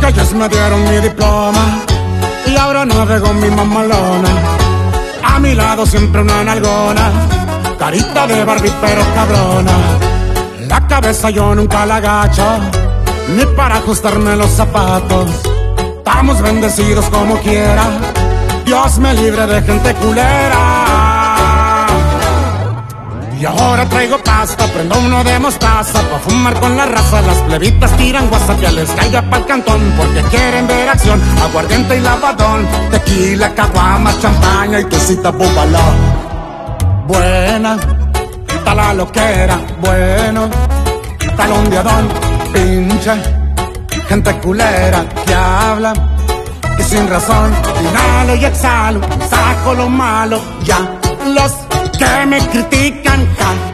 que ellos me dieron mi diploma y ahora navego mi mamalona. A mi lado siempre una nalgona, carita de Barbie pero cabrona. La cabeza yo nunca la agacho, ni para ajustarme los zapatos. Estamos bendecidos como quiera, Dios me libre de gente culera. Y ahora traigo pasta, prendo uno de mostaza pa' fumar con la raza. Las plebitas tiran guasa que les caiga pa'l cantón, porque quieren ver acción, aguardiente y lavadón, tequila, caguama, champaña y tecita búbala. Buena, está la loquera, bueno, está el ondeadón, pinche, gente culera que habla y sin razón, inhalo y exhalo, saco lo malo, ya, los que me critican, ja.